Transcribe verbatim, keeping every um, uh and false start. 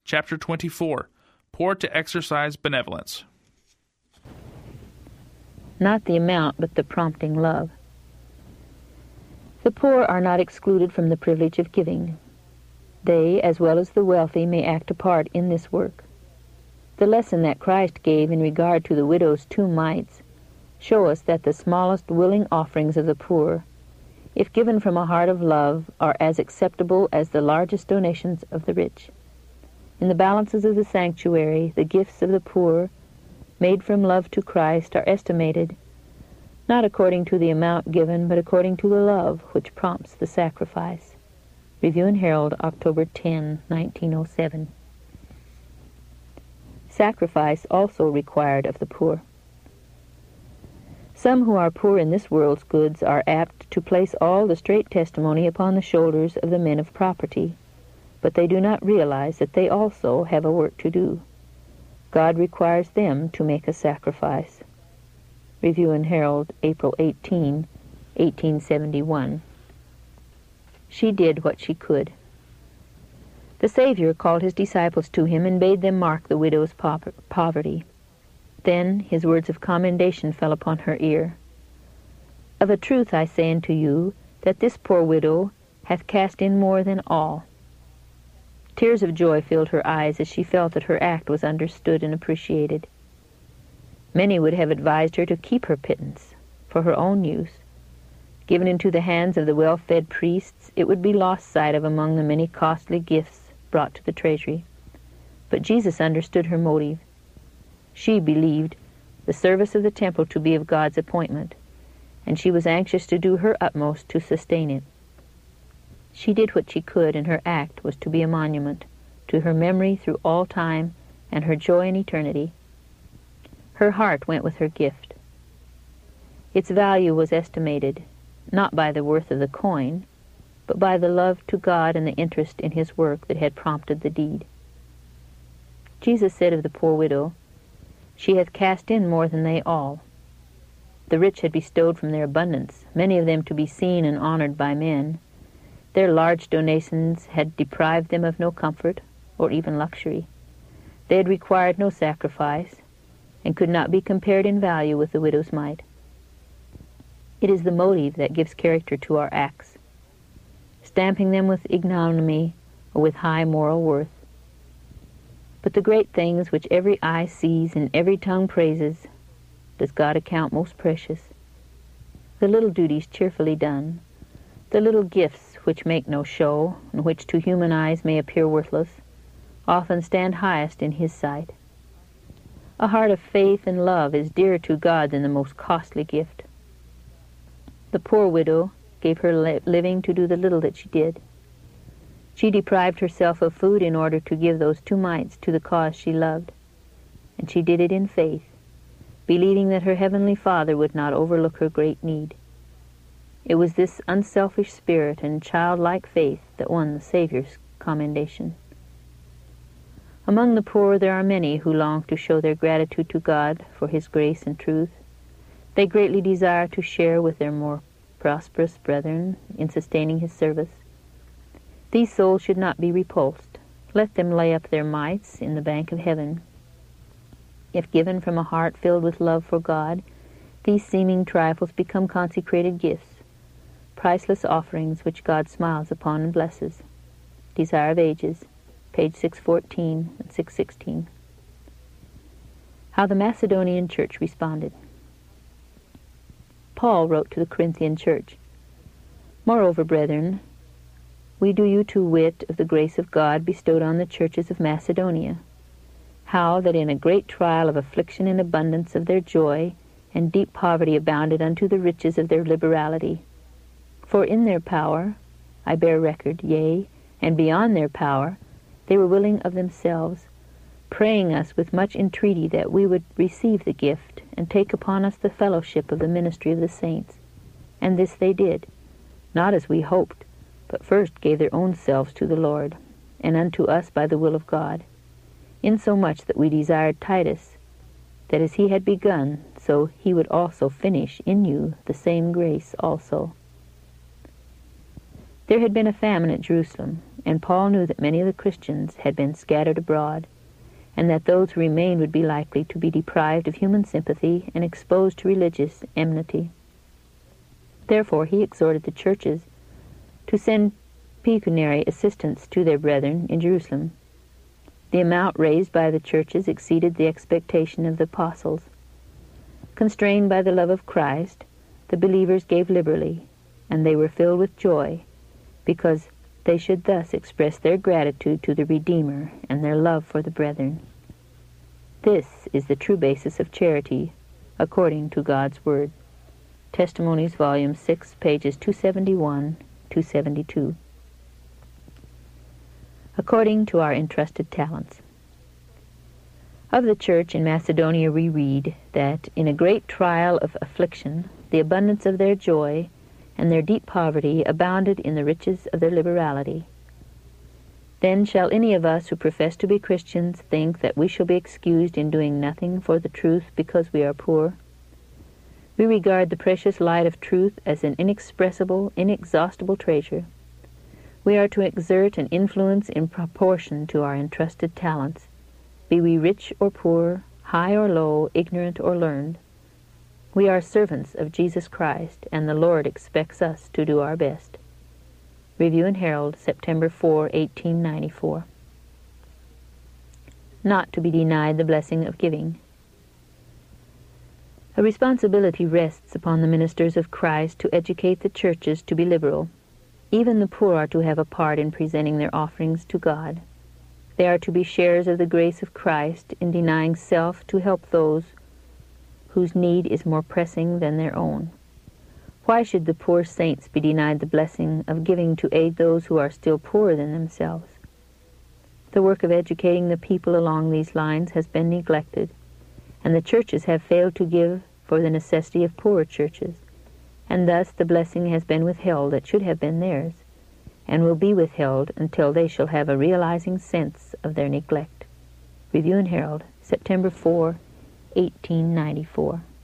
Chapter twenty-four, Poor to Exercise Benevolence. Not the amount, but the prompting love. The poor are not excluded from the privilege of giving. They, as well as the wealthy, may act a part in this work. The lesson that Christ gave in regard to the widow's two mites show us that the smallest willing offerings of the poor, if given from a heart of love, are as acceptable as the largest donations of the rich. In the balances of the sanctuary, the gifts of the poor, made from love to Christ, are estimated, not according to the amount given, but according to the love which prompts the sacrifice. Review and Herald, October tenth, nineteen oh seven. Sacrifice also required of the poor. Some who are poor in this world's goods are apt to place all the straight testimony upon the shoulders of the men of property, but they do not realize that they also have a work to do. God requires them to make a sacrifice. Review and Herald, April eighteenth, eighteen seventy-one. She did what she could. The Savior called his disciples to him and bade them mark the widow's poverty. Then his words of commendation fell upon her ear. Of a truth I say unto you, that this poor widow hath cast in more than all. Tears of joy filled her eyes as she felt that her act was understood and appreciated. Many would have advised her to keep her pittance for her own use. Given into the hands of the well-fed priests, it would be lost sight of among the many costly gifts brought to the treasury. But Jesus understood her motive. She believed the service of the temple to be of God's appointment, and she was anxious to do her utmost to sustain it. She did what she could, and her act was to be a monument to her memory through all time and her joy in eternity. Her heart went with her gift. Its value was estimated not by the worth of the coin, but by the love to God and the interest in his work that had prompted the deed. Jesus said of the poor widow, "She hath cast in more than they all." The rich had bestowed from their abundance, many of them to be seen and honored by men. Their large donations had deprived them of no comfort or even luxury. They had required no sacrifice, and could not be compared in value with the widow's mite. It is the motive that gives character to our acts, stamping them with ignominy or with high moral worth. But the great things which every eye sees and every tongue praises does God account most precious. The little duties cheerfully done, the little gifts which make no show, and which to human eyes may appear worthless, often stand highest in his sight. A heart of faith and love is dearer to God than the most costly gift. The poor widow gave her li- living to do the little that she did. She deprived herself of food in order to give those two mites to the cause she loved, and she did it in faith, believing that her heavenly Father would not overlook her great need. It was this unselfish spirit and childlike faith that won the Savior's commendation. Among the poor there are many who long to show their gratitude to God for his grace and truth. They greatly desire to share with their more prosperous brethren in sustaining his service. These souls should not be repulsed. Let them lay up their mites in the bank of heaven. If given from a heart filled with love for God, these seeming trifles become consecrated gifts, priceless offerings which God smiles upon and blesses. Desire of Ages, page six fourteen and six sixteen. How the Macedonian church responded. Paul wrote to the Corinthian church, "Moreover, brethren, we do you to wit of the grace of God bestowed on the churches of Macedonia, how that in a great trial of affliction and abundance of their joy and deep poverty abounded unto the riches of their liberality. For in their power, I bear record, yea, and beyond their power, they were willing of themselves, praying us with much entreaty that we would receive the gift and take upon us the fellowship of the ministry of the saints. And this they did, not as we hoped, but first gave their own selves to the Lord, and unto us by the will of God, insomuch that we desired Titus, that as he had begun, so he would also finish in you the same grace also." There had been a famine at Jerusalem, and Paul knew that many of the Christians had been scattered abroad, and that those who remained would be likely to be deprived of human sympathy and exposed to religious enmity. Therefore he exhorted the churches to send pecuniary assistance to their brethren in Jerusalem. The amount raised by the churches exceeded the expectation of the apostles. Constrained by the love of Christ, the believers gave liberally, and they were filled with joy, because they should thus express their gratitude to the Redeemer and their love for the brethren. This is the true basis of charity, according to God's Word. Testimonies, Volume six, pages two seventy-one to two seventy-two. According to our entrusted talents. Of the church in Macedonia we read that in a great trial of affliction, the abundance of their joy and their deep poverty abounded in the riches of their liberality. Then shall any of us who profess to be Christians think that we shall be excused in doing nothing for the truth because we are poor? We regard the precious light of truth as an inexpressible, inexhaustible treasure. We are to exert an influence in proportion to our entrusted talents, be we rich or poor, high or low, ignorant or learned. We are servants of Jesus Christ, and the Lord expects us to do our best. Review and Herald, September fourth, eighteen ninety-four. Not to be denied the blessing of giving. A responsibility rests upon the ministers of Christ to educate the churches to be liberal. Even the poor are to have a part in presenting their offerings to God. They are to be sharers of the grace of Christ in denying self to help those whose need is more pressing than their own. Why should the poor saints be denied the blessing of giving to aid those who are still poorer than themselves? The work of educating the people along these lines has been neglected, and the churches have failed to give for the necessity of poorer churches, and thus the blessing has been withheld that should have been theirs, and will be withheld until they shall have a realizing sense of their neglect. Review and Herald, September fourth, eighteen ninety-four.